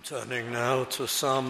Turning now to Psalm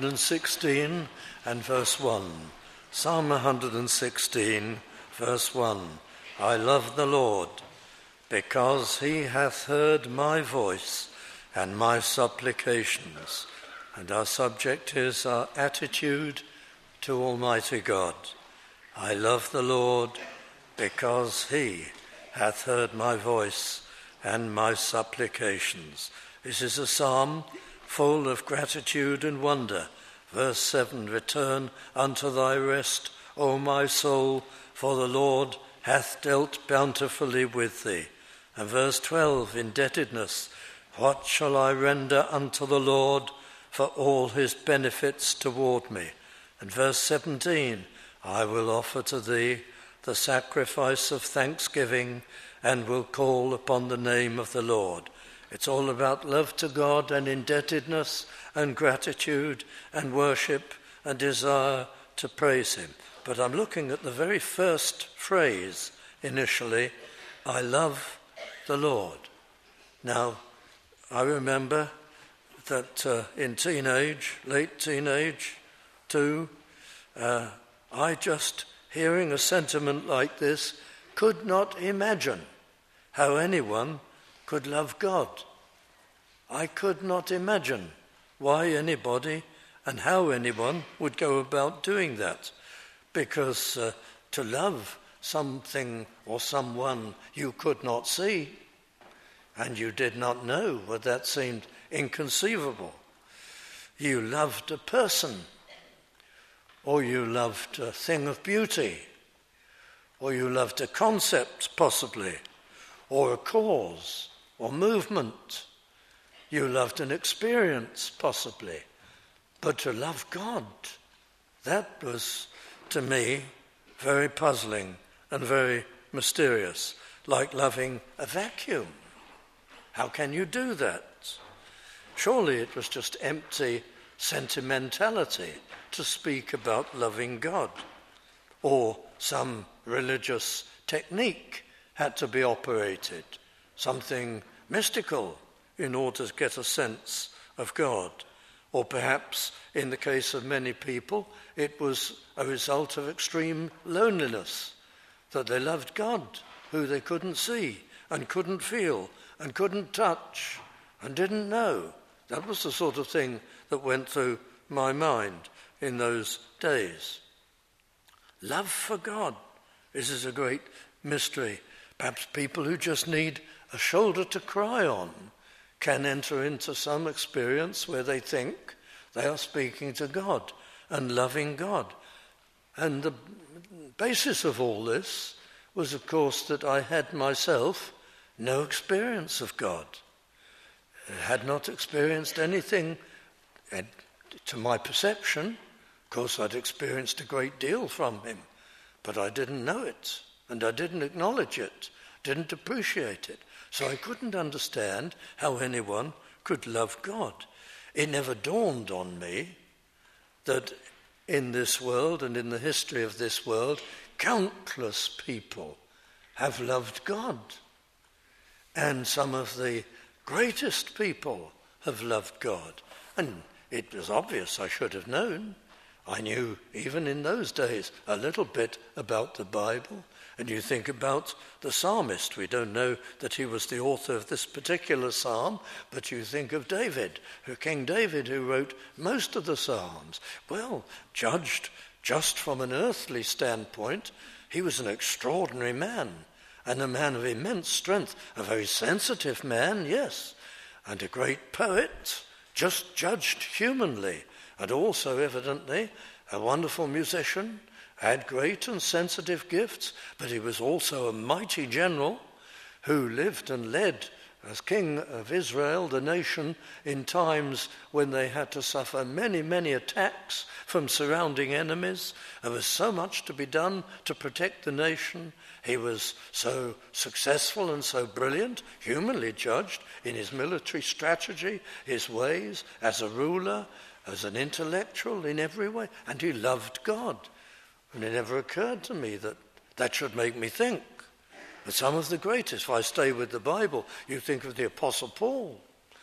116 and verse 1. Psalm 116, verse 1. I love the Lord, because he hath heard my voice and my supplications. And our subject is our attitude to Almighty God. I love the Lord, because he hath heard my voice and my supplications. This is a psalm full of gratitude and wonder. Verse 7, return unto thy rest, O my soul, for the Lord hath dealt bountifully with thee. And verse 12, indebtedness, what shall I render unto the Lord for all his benefits toward me? And verse 17, I will offer to thee the sacrifice of thanksgiving and will call upon the name of the Lord. It's all about love to God and indebtedness and gratitude and worship and desire to praise him. But I'm looking at the very first phrase initially, I love the Lord. Now, I remember that in late teenage too, I just, hearing a sentiment like this, could not imagine how anyone could love God. I could not imagine why anybody and how anyone would go about doing that. Because to love something or someone you could not see and you did not know, well, that seemed inconceivable. You loved a person, or you loved a thing of beauty, or you loved a concept possibly, or a cause, or movement. You loved an experience, possibly. But to love God, that was, to me, very puzzling and very mysterious, like loving a vacuum. How can you do that? Surely it was just empty sentimentality to speak about loving God. Or some religious technique had to be operated, something mystical in order to get a sense of God. Or perhaps, in the case of many people, it was a result of extreme loneliness, that they loved God, who they couldn't see and couldn't feel and couldn't touch and didn't know. That was the sort of thing that went through my mind in those days. Love for God. This is a great mystery. Perhaps people who just need a shoulder to cry on can enter into some experience where they think they are speaking to God and loving God. And the basis of all this was, of course, that I had myself no experience of God. I had not experienced anything to my perception. Of course, I'd experienced a great deal from him, but I didn't know it. And I didn't acknowledge it, didn't appreciate it. So I couldn't understand how anyone could love God. It never dawned on me that in this world and in the history of this world, countless people have loved God. And some of the greatest people have loved God. And it was obvious I should have known. I knew, even in those days, a little bit about the Bible. And you think about the psalmist. We don't know that he was the author of this particular psalm, but you think of David, King David, who wrote most of the psalms. Well, judged just from an earthly standpoint, he was an extraordinary man, and a man of immense strength, a very sensitive man, yes, and a great poet, just judged humanly, and also evidently a wonderful musician, had great and sensitive gifts, but he was also a mighty general who lived and led as king of Israel, the nation, in times when they had to suffer many, many attacks from surrounding enemies. There was so much to be done to protect the nation. He was so successful and so brilliant, humanly judged, in his military strategy, his ways, as a ruler, as an intellectual in every way, and he loved God. And it never occurred to me that that should make me think. But some of the greatest, if I stay with the Bible, you think of the Apostle Paul,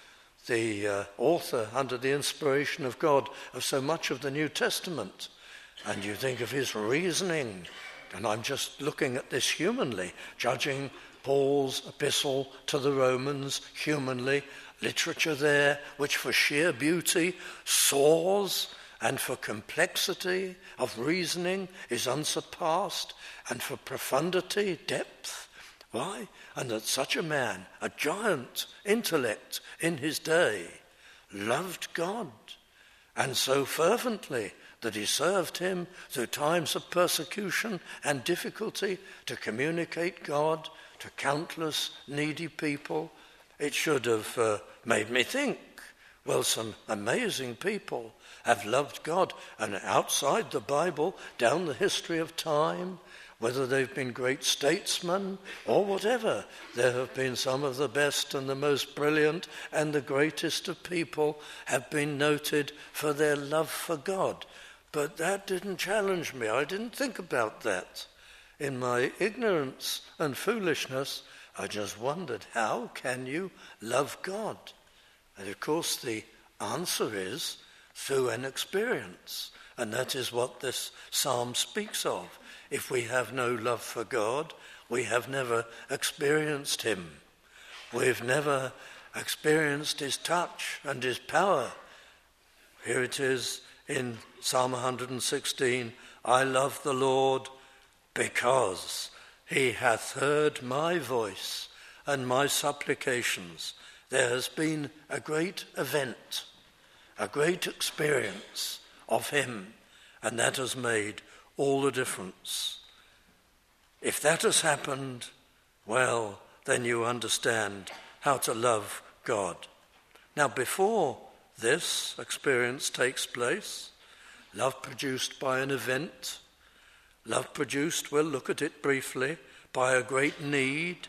the author, under the inspiration of God, of so much of the New Testament. And you think of his reasoning, and I'm just looking at this humanly, judging Paul's epistle to the Romans humanly, literature there which for sheer beauty soars, and for complexity of reasoning is unsurpassed, and for profundity, depth. Why? And that such a man, a giant intellect in his day, loved God, and so fervently that he served him through times of persecution and difficulty to communicate God to countless needy people. It should have made me think, well, some amazing people have loved God, and outside the Bible, down the history of time, whether they've been great statesmen or whatever, there have been some of the best and the most brilliant and the greatest of people have been noted for their love for God. But that didn't challenge me. I didn't think about that. In my ignorance and foolishness, I just wondered, how can you love God? And of course the answer is through an experience. And that is what this psalm speaks of. If we have no love for God, we have never experienced him. We've never experienced his touch and his power. Here it is in Psalm 116, I love the Lord because he hath heard my voice and my supplications. There has been a great event, a great experience of him, and that has made all the difference. If that has happened, well, then you understand how to love God. Now, before this experience takes place, love produced by an event, love produced, we'll look at it briefly, by a great need,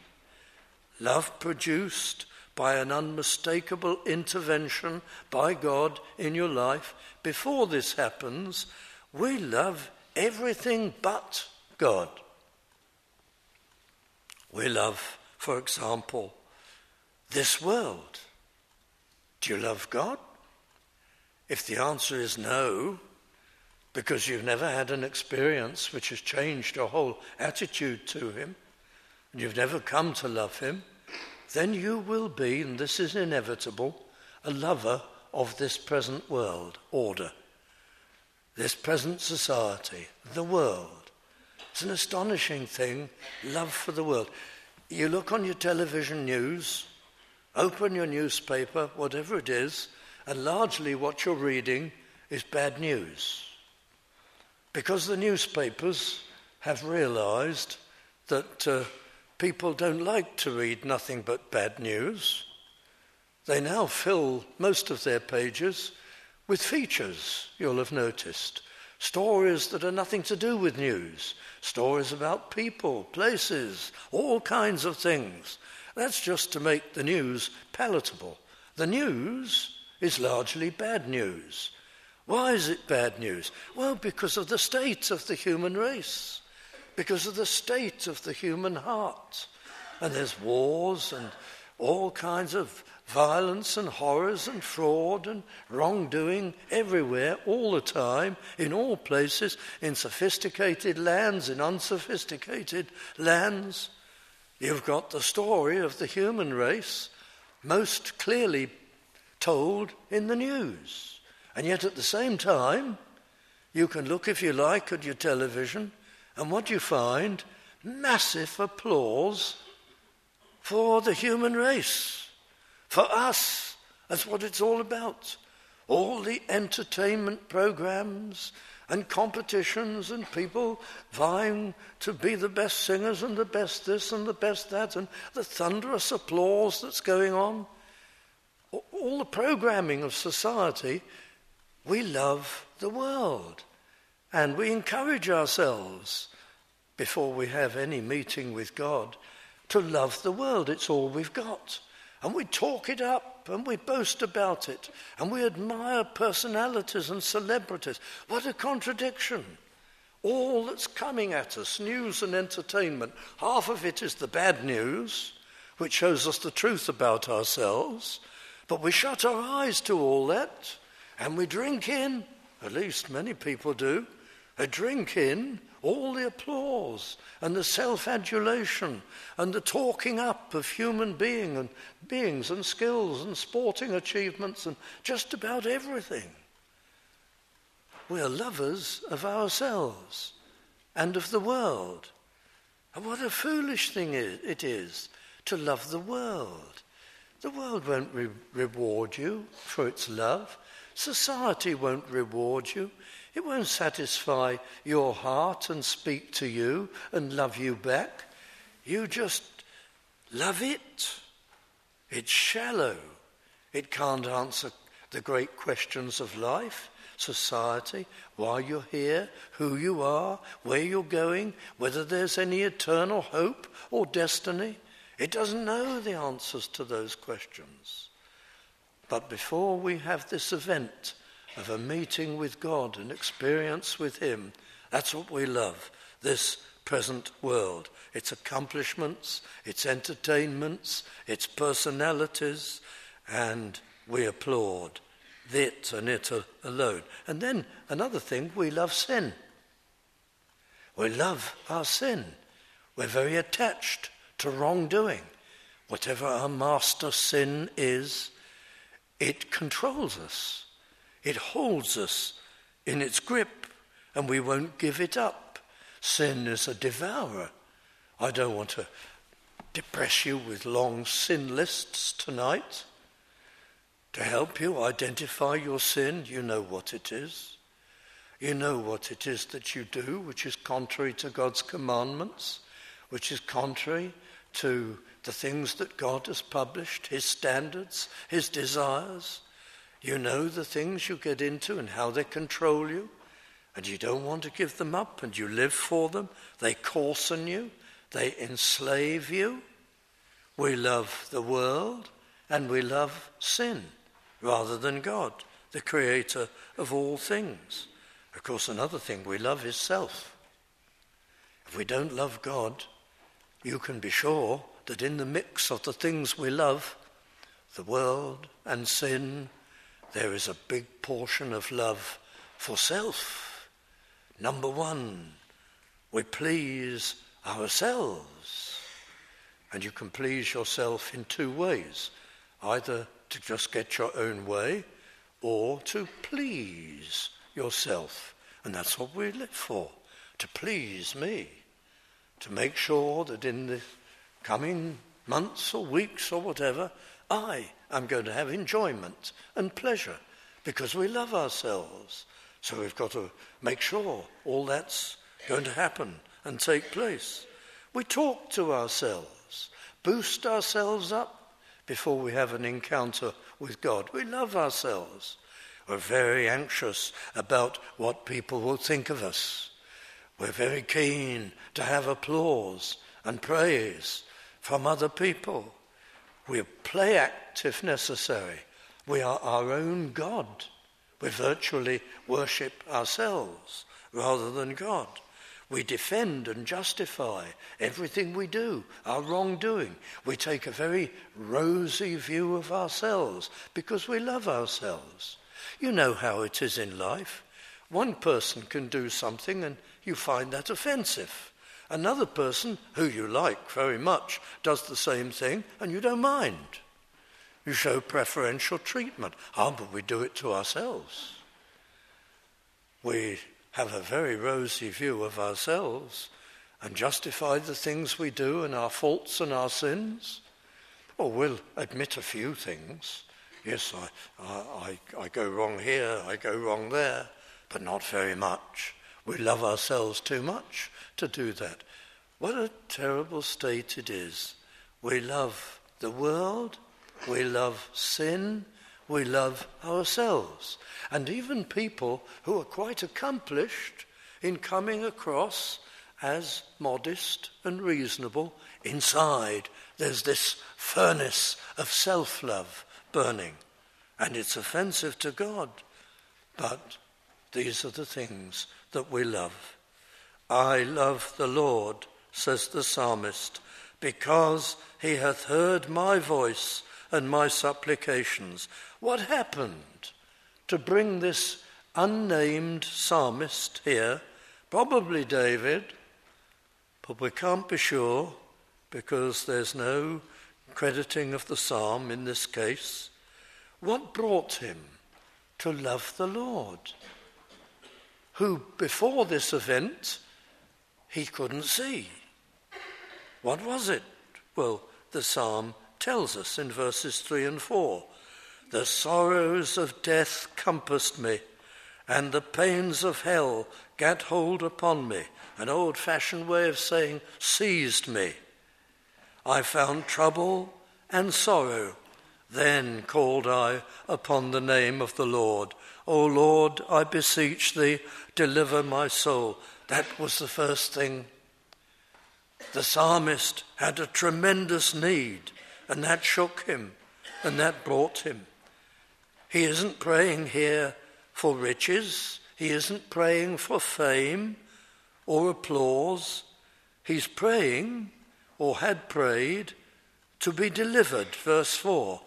love produced by an unmistakable intervention by God in your life. Before this happens, we love everything but God. We love, for example, this world. Do you love God? If the answer is no, because you've never had an experience which has changed your whole attitude to him, and you've never come to love him, then you will be, and this is inevitable, a lover of this present world order, this present society, the world. It's an astonishing thing, love for the world. You look on your television news, open your newspaper, whatever it is, and largely what you're reading is bad news. Because the newspapers have realized that people don't like to read nothing but bad news. They now fill most of their pages with features, you'll have noticed. Stories that are nothing to do with news. Stories about people, places, all kinds of things. That's just to make the news palatable. The news is largely bad news. Why is it bad news? Well, because of the state of the human race, because of the state of the human heart. And there's wars and all kinds of violence and horrors and fraud and wrongdoing everywhere, all the time, in all places, in sophisticated lands, in unsophisticated lands. You've got the story of the human race most clearly told in the news. And yet at the same time, you can look, if you like, at your television, and what you find, massive applause for the human race, for us. That's what it's all about. All the entertainment programs and competitions and people vying to be the best singers and the best this and the best that, and the thunderous applause that's going on. All the programming of society, we love the world. And we encourage ourselves, before we have any meeting with God, to love the world. It's all we've got. And we talk it up and we boast about it. And we admire personalities and celebrities. What a contradiction. All that's coming at us, news and entertainment, half of it is the bad news, which shows us the truth about ourselves. But we shut our eyes to all that, and we drink in, at least many people do, drink in all the applause and the self-adulation and the talking up of human beings and skills and sporting achievements and just about everything. We are lovers of ourselves and of the world. And what a foolish thing it is to love the world. The world won't reward you for its love. Society won't reward you. It won't satisfy your heart and speak to you and love you back. You just love it. It's shallow. It can't answer the great questions of life, society, why you're here, who you are, where you're going, whether there's any eternal hope or destiny. It doesn't know the answers to those questions. But before we have this event of a meeting with God, an experience with him, that's what we love, this present world. Its accomplishments, its entertainments, its personalities, and we applaud it and it alone. And then another thing, we love sin. We love our sin. We're very attached to wrongdoing. Whatever our master sin is, it controls us. It holds us in its grip, and we won't give it up. Sin is a devourer. I don't want to depress you with long sin lists tonight. To help you identify your sin, you know what it is. You know what it is that you do, which is contrary to God's commandments, which is contrary to the things that God has published, his standards, his desires. You know the things you get into and how they control you, and you don't want to give them up, and you live for them. They coarsen you. They enslave you. We love the world, and we love sin rather than God, the creator of all things. Of course, another thing we love is self. If we don't love God, you can be sure that in the mix of the things we love, the world and sin, there is a big portion of love for self. Number one, we please ourselves. And you can please yourself in two ways, either to just get your own way or to please yourself. And that's what we live for, to please me, to make sure that in the coming months or weeks or whatever, I am going to have enjoyment and pleasure because we love ourselves. So we've got to make sure all that's going to happen and take place. We talk to ourselves, boost ourselves up before we have an encounter with God. We love ourselves. We're very anxious about what people will think of us. We're very keen to have applause and praise from other people. We play act if necessary. We are our own God. We virtually worship ourselves rather than God. We defend and justify everything we do, our wrongdoing. We take a very rosy view of ourselves because we love ourselves. You know how it is in life. One person can do something and you find that offensive. Another person, who you like very much, does the same thing and you don't mind. You show preferential treatment. But we do it to ourselves. We have a very rosy view of ourselves and justify the things we do and our faults and our sins. Or we'll admit a few things. Yes, I go wrong here, I go wrong there, but not very much. We love ourselves too much to do that. What a terrible state it is. We love the world, we love sin, we love ourselves. And even people who are quite accomplished in coming across as modest and reasonable, inside there's this furnace of self-love burning. And it's offensive to God. But these are the things that we love. I love the Lord, says the psalmist, because he hath heard my voice and my supplications. What happened to bring this unnamed psalmist here? Probably David, but we can't be sure because there's no crediting of the psalm in this case. What brought him to love the Lord, who before this event he couldn't see? What was it? Well, the psalm tells us in verses 3 and 4. The sorrows of death compassed me, and the pains of hell gat hold upon me. An old-fashioned way of saying seized me. I found trouble and sorrow. Then called I upon the name of the Lord. O Lord, I beseech thee, deliver my soul. That was the first thing. The psalmist had a tremendous need, and that shook him, and that brought him. He isn't praying here for riches. He isn't praying for fame or applause. He's praying, or had prayed, to be delivered. Verse 4.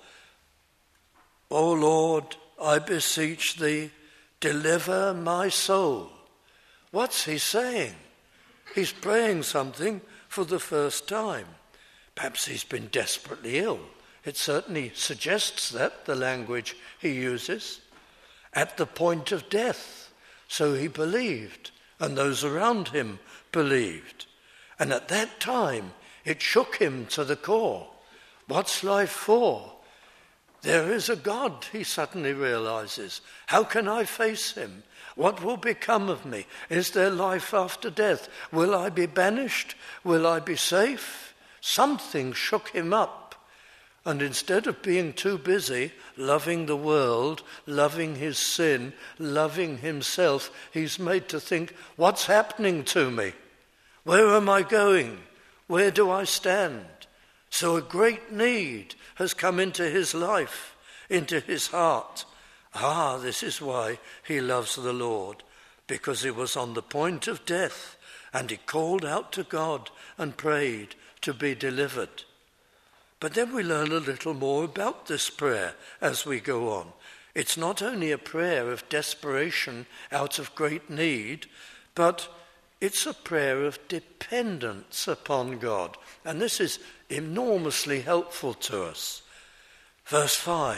O Lord, I beseech thee, deliver my soul. What's he saying? He's praying something for the first time. Perhaps he's been desperately ill. It certainly suggests that, the language he uses. At the point of death. So he believed, and those around him believed. And at that time, it shook him to the core. What's life for? There is a God, he suddenly realizes. How can I face him? What will become of me? Is there life after death? Will I be banished? Will I be safe? Something shook him up. And instead of being too busy loving the world, loving his sin, loving himself, he's made to think, what's happening to me? Where am I going? Where do I stand? So a great need has come into his life, into his heart. This is why he loves the Lord, because he was on the point of death and he called out to God and prayed to be delivered. But then we learn a little more about this prayer as we go on. It's not only a prayer of desperation out of great need, but it's a prayer of dependence upon God. And this is enormously helpful to us. Verses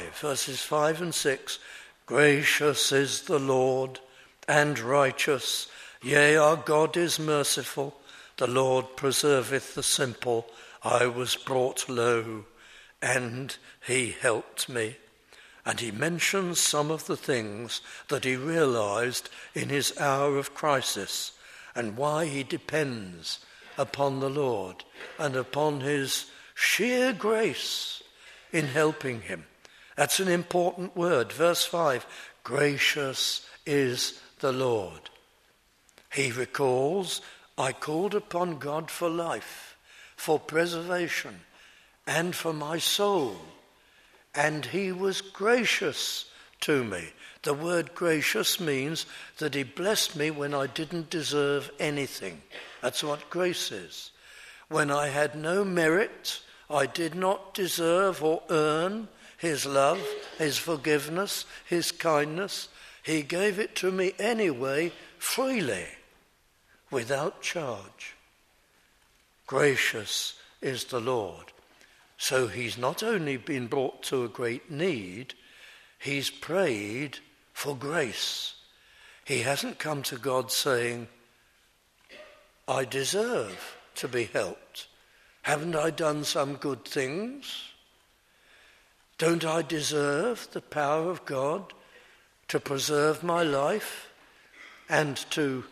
5 and 6. Gracious is the Lord and righteous. Yea, our God is merciful. The Lord preserveth the simple. I was brought low, and he helped me. And he mentions some of the things that he realized in his hour of crisis, and why he depends upon the Lord and upon his sheer grace in helping him. That's an important word. Verse 5, gracious is the Lord. He recalls, I called upon God for life, for preservation, and for my soul, and he was gracious to me. The word gracious means that he blessed me when I didn't deserve anything. That's what grace is. When I had no merit, I did not deserve or earn his love, his forgiveness, his kindness. He gave it to me anyway, freely, without charge. Gracious is the Lord. So he's not only been brought to a great need, he's prayed for grace. He hasn't come to God saying, I deserve to be helped. Haven't I done some good things? Don't I deserve the power of God to preserve my life and to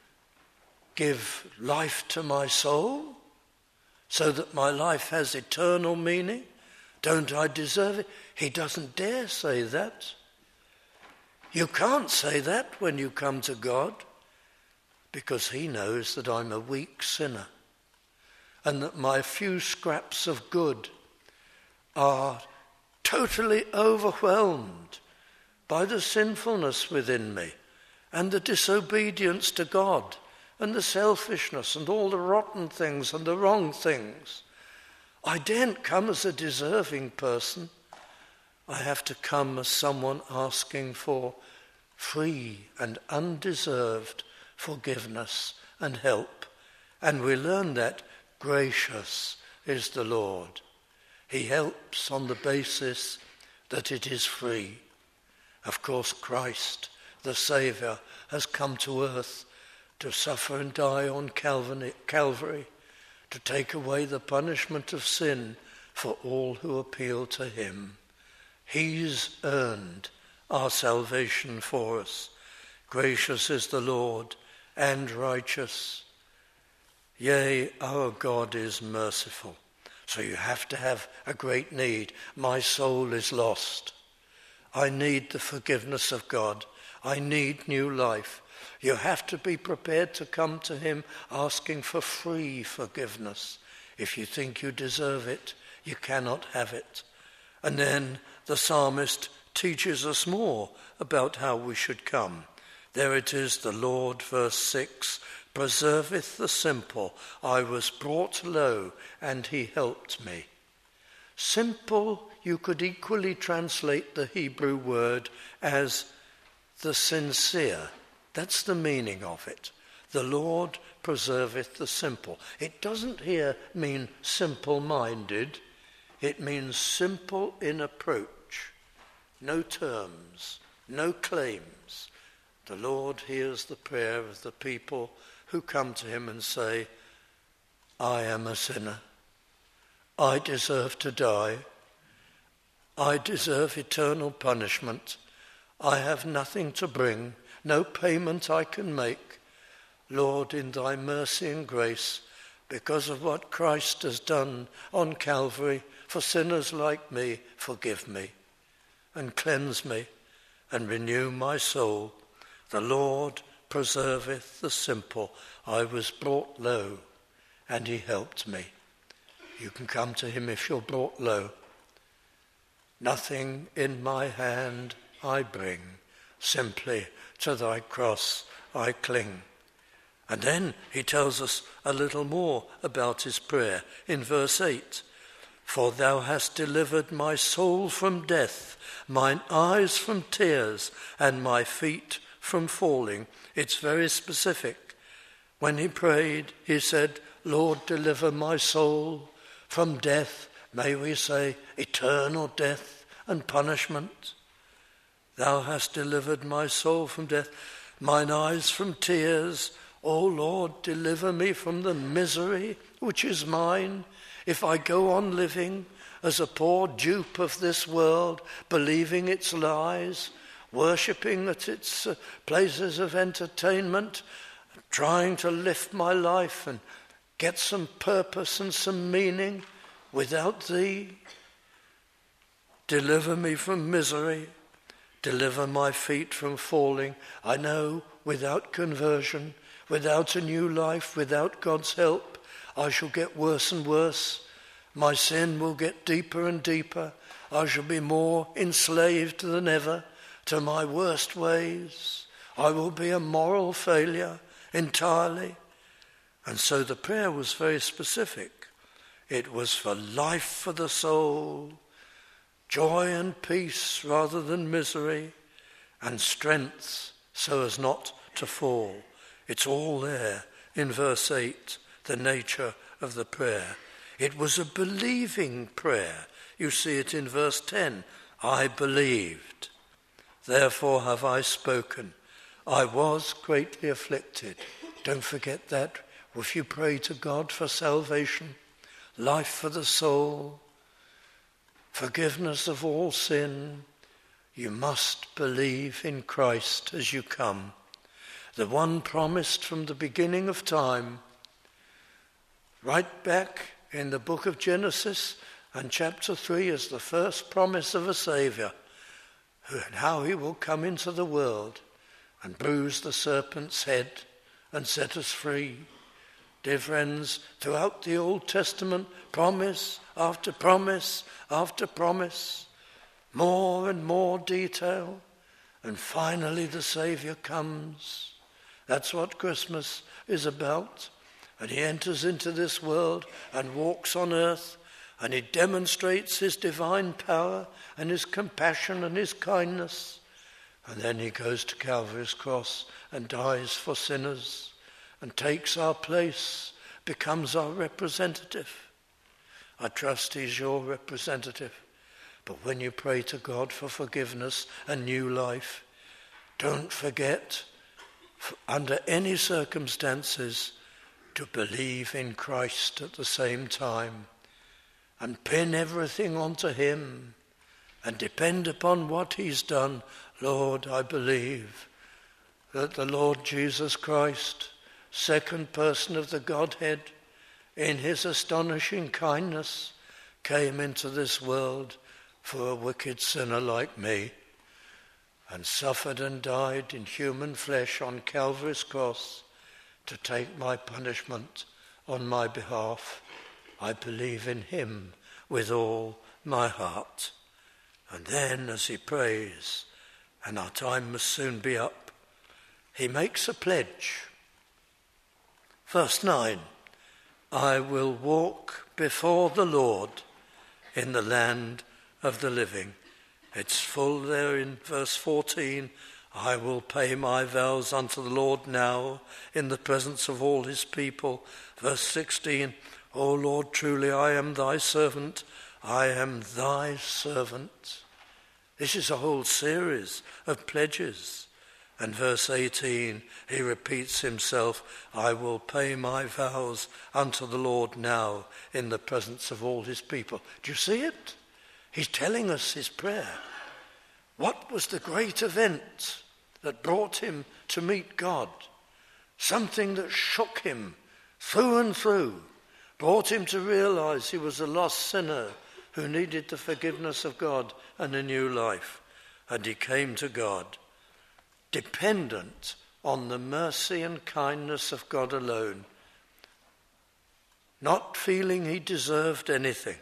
give life to my soul so that my life has eternal meaning? Don't I deserve it? He doesn't dare say that. You can't say that when you come to God, because he knows that I'm a weak sinner and that my few scraps of good are totally overwhelmed by the sinfulness within me and the disobedience to God and the selfishness and all the rotten things and the wrong things. I daren't come as a deserving person. I have to come as someone asking for free and undeserved forgiveness and help. And we learn that gracious is the Lord. He helps on the basis that it is free. Of course, Christ, the Saviour, has come to earth to suffer and die on Calvary, to take away the punishment of sin for all who appeal to him. He's earned our salvation for us. Gracious is the Lord and righteous. Yea, our God is merciful. So you have to have a great need. My soul is lost. I need the forgiveness of God. I need new life. You have to be prepared to come to him asking for free forgiveness. If you think you deserve it, you cannot have it. And then the psalmist teaches us more about how we should come. There it is, the Lord, verse 6, preserveth the simple. I was brought low, and he helped me. Simple, you could equally translate the Hebrew word as the sincere. That's the meaning of it. The Lord preserveth the simple. It doesn't here mean simple-minded. It means simple in approach. No terms, no claims. The Lord hears the prayer of the people who come to him and say, I am a sinner. I deserve to die. I deserve eternal punishment. I have nothing to bring, no payment I can make. Lord, in thy mercy and grace, because of what Christ has done on Calvary for sinners like me, forgive me and cleanse me and renew my soul. The Lord preserveth the simple. I was brought low, and he helped me. You can come to him if you're brought low. Nothing in my hand I bring, simply to thy cross I cling. And then he tells us a little more about his prayer in verse 8. For thou hast delivered my soul from death, mine eyes from tears, and my feet from falling. It's very specific. When he prayed, he said, Lord, deliver my soul from death, may we say eternal death and punishment. Thou hast delivered my soul from death, mine eyes from tears. O Lord, deliver me from the misery which is mine. If I go on living as a poor dupe of this world, believing its lies, worshipping at its places of entertainment, trying to lift my life and get some purpose and some meaning without thee, deliver me from misery, deliver my feet from falling. I know without conversion, without a new life, without God's help, I shall get worse and worse. My sin will get deeper and deeper. I shall be more enslaved than ever to my worst ways. I will be a moral failure entirely. And so the prayer was very specific. It was for life for the soul, joy and peace rather than misery, and strength so as not to fall. It's all there in verse 8, the nature of the prayer. It was a believing prayer. You see it in verse 10. I believed, therefore have I spoken. I was greatly afflicted. Don't forget that. If you pray to God for salvation, life for the soul, forgiveness of all sin, you must believe in Christ as you come. The one promised from the beginning of time, right back in the book of Genesis and chapter 3 is the first promise of a Saviour, and how he will come into the world and bruise the serpent's head and set us free. Dear friends, throughout the Old Testament, promise after promise after promise, more and more detail, and finally the Saviour comes. That's what Christmas is about. And he enters into this world and walks on earth and he demonstrates his divine power and his compassion and his kindness. And then he goes to Calvary's cross and dies for sinners and takes our place, becomes our representative. I trust he's your representative. But when you pray to God for forgiveness and new life, don't forget, under any circumstances, to believe in Christ at the same time and pin everything onto him and depend upon what he's done. Lord, I believe that the Lord Jesus Christ, second person of the Godhead, in his astonishing kindness, came into this world for a wicked sinner like me and suffered and died in human flesh on Calvary's cross to take my punishment on my behalf. I believe in him with all my heart. And then as he prays, and our time must soon be up, he makes a pledge. Verse 9, I will walk before the Lord in the land of the living. It's full there in verse 14. I will pay my vows unto the Lord now in the presence of all his people. Verse 16, O Lord, truly I am thy servant. I am thy servant. This is a whole series of pledges. And verse 18, he repeats himself, I will pay my vows unto the Lord now in the presence of all his people. Do you see it? He's telling us his prayer. What was the great event that brought him to meet God? Something that shook him through and through, brought him to realize he was a lost sinner who needed the forgiveness of God and a new life. And he came to God, dependent on the mercy and kindness of God alone, not feeling he deserved anything.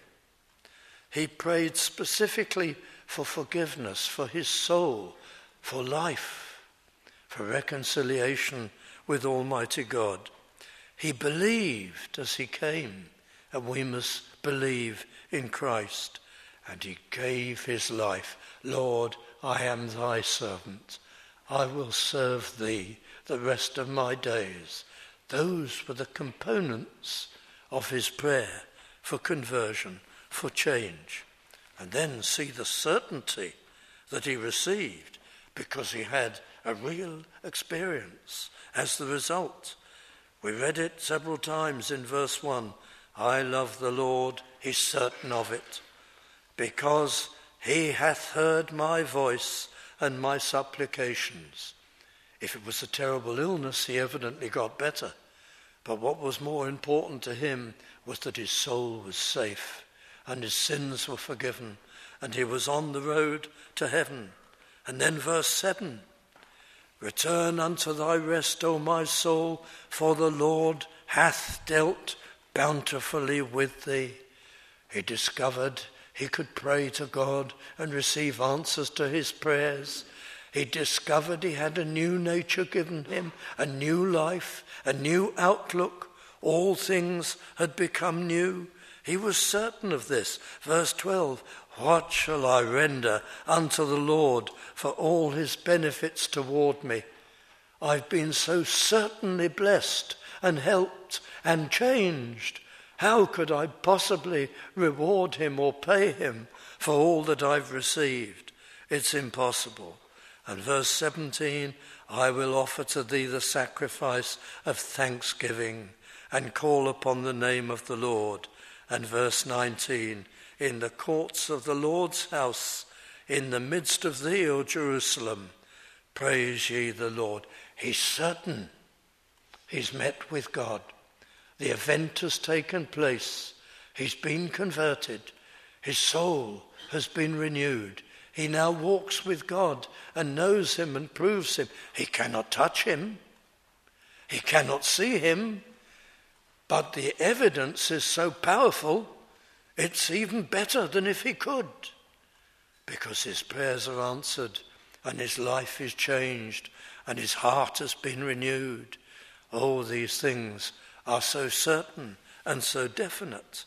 He prayed specifically for forgiveness, for his soul, for life, for reconciliation with Almighty God. He believed as he came, and we must believe in Christ. And he gave his life. Lord, I am thy servant. I will serve thee the rest of my days. Those were the components of his prayer for conversion, for change. And then see the certainty that he received because he had a real experience as the result. We read it several times in verse 1. I love the Lord, he's certain of it, because he hath heard my voice and my supplications. If it was a terrible illness, he evidently got better. But what was more important to him was that his soul was safe and his sins were forgiven and he was on the road to heaven. And then verse 7, return unto thy rest, O my soul, for the Lord hath dealt bountifully with thee. He discovered he could pray to God and receive answers to his prayers. He discovered he had a new nature given him, a new life, a new outlook. All things had become new. He was certain of this. Verse 12, what shall I render unto the Lord for all his benefits toward me? I've been so certainly blessed and helped and changed. How could I possibly reward him or pay him for all that I've received? It's impossible. And verse 17, I will offer to thee the sacrifice of thanksgiving and call upon the name of the Lord. And verse 19, in the courts of the Lord's house, in the midst of thee, O Jerusalem, praise ye the Lord. He's certain. He's met with God. The event has taken place. He's been converted. His soul has been renewed. He now walks with God and knows him and proves him. He cannot touch him. He cannot see him. But the evidence is so powerful, it's even better than if he could. Because his prayers are answered and his life is changed and his heart has been renewed. All these things are so certain and so definite.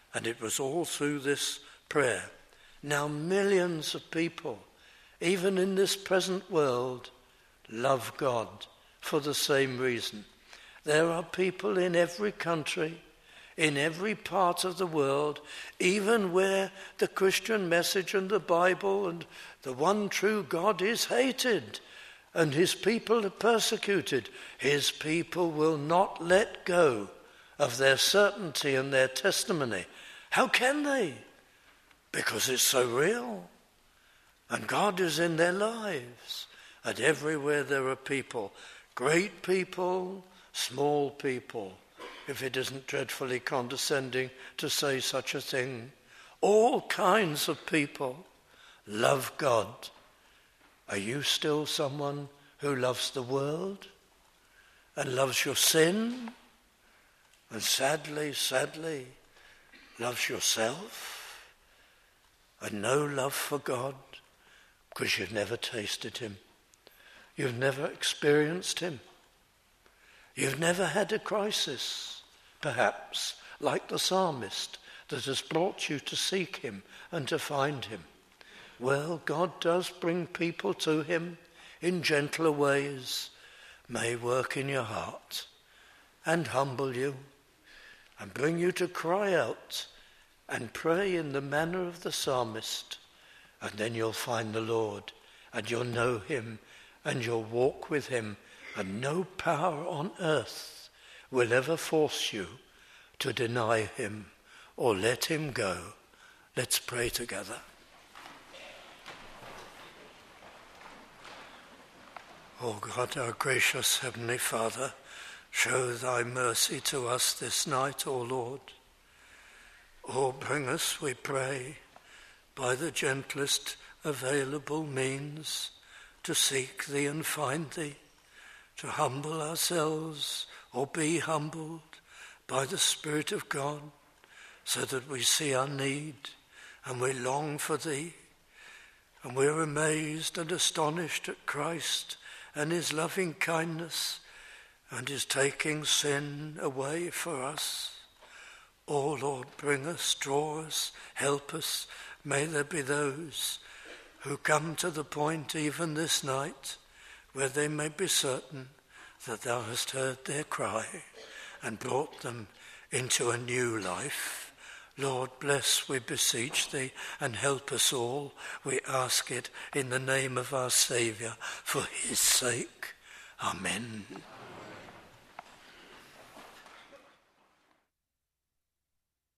And it was all through this prayer. Now millions of people, even in this present world, love God for the same reason. There are people in every country, in every part of the world, even where the Christian message and the Bible and the one true God is hated and his people are persecuted. His people will not let go of their certainty and their testimony. How can they? Because it's so real. And God is in their lives. And everywhere there are people, great people, small people, if it isn't dreadfully condescending to say such a thing. All kinds of people love God. Are you still someone who loves the world and loves your sin and sadly, loves yourself and no love for God because you've never tasted him? You've never experienced him. You've never had a crisis, perhaps, like the psalmist, that has brought you to seek him and to find him. Well, God does bring people to him in gentler ways, may work in your heart and humble you and bring you to cry out and pray in the manner of the psalmist. And then you'll find the Lord and you'll know him and you'll walk with him, and no power on earth will ever force you to deny him or let him go. Let's pray together. O God, our gracious Heavenly Father, show thy mercy to us this night, O Lord. O bring us, we pray, by the gentlest available means to seek thee and find thee, to humble ourselves or be humbled by the Spirit of God, so that we see our need and we long for thee, and we're amazed and astonished at Christ and his loving kindness and his taking sin away for us. O Lord, bring us, draw us, help us. May there be those who come to the point even this night where they may be certain that thou hast heard their cry and brought them into a new life. Lord, bless, we beseech thee, and help us all. We ask it in the name of our Saviour, for his sake. Amen.